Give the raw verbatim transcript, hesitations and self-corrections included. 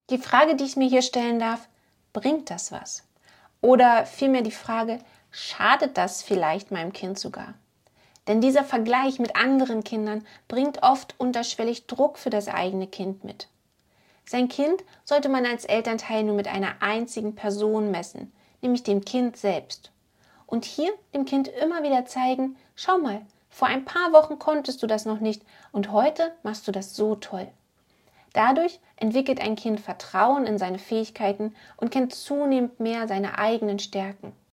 Die Frage, die ich mir hier stellen darf: Bringt das was? Oder vielmehr die Frage: Schadet das vielleicht meinem Kind sogar? Denn dieser Vergleich mit anderen Kindern bringt oft unterschwellig Druck für das eigene Kind mit. Sein Kind sollte man als Elternteil nur mit einer einzigen Person messen, nämlich dem Kind selbst. Und hier dem Kind immer wieder zeigen: Schau mal, vor ein paar Wochen konntest du das noch nicht und heute machst du das so toll. Dadurch entwickelt ein Kind Vertrauen in seine Fähigkeiten und kennt zunehmend mehr seine eigenen Stärken.